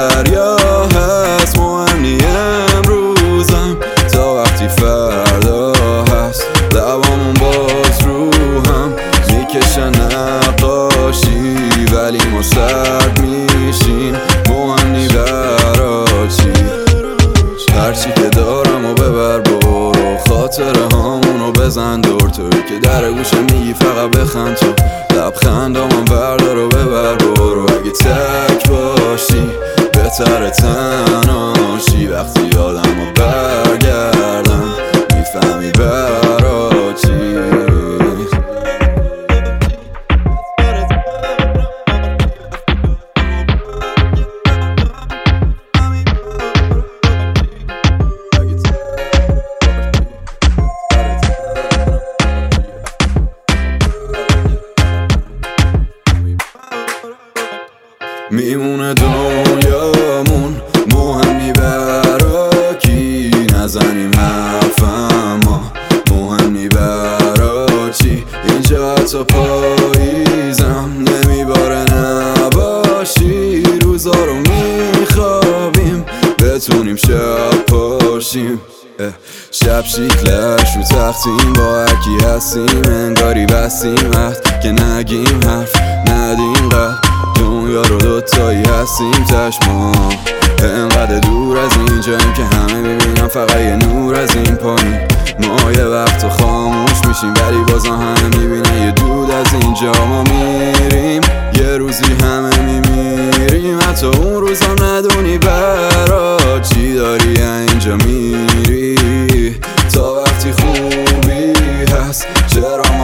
دریا هست. مهم نی امروزم تا وقتی فردا هست. لبامون باز رو هم میکشن نقاشی، ولی ما سرد میشیم. مهم نی برا چی، هرچی که دارم و ببر برو. خاطره هامونو بزن دور تو که در گوشه میگی فقط بخند تو. لبخندامم بردار و ببر برو. اگه تک باشی بهتره تنهاشی. وقتی یادمو برگردم میفهمی برا چی. میمونه دنیامون مهمی برا کی. نزنیم حرفم ما مهم نی برا چی. اینجا حتی پاییزم نمیباره نباشی. روزا رو میخوابیم بتونیم شب پاشیم. شب شیکلش رو تختیم با هرکی هستیم. انگاری بستیم عهد که نگیم حرف ندیم قلب. دنیا رو دوتایی هستیم چشما. انقدر دور از اینجاییم که همه میبینم فقط یه نور از این پایین. ما یه وقت خاموش میشیم ولی بازم همه میبینن یه دود از اینجا. ما میریم یه روزی همه میمیریم. حتی اون روزم ندونی برا چی داری اینجا میری. تا وقتی خوبی هست چرا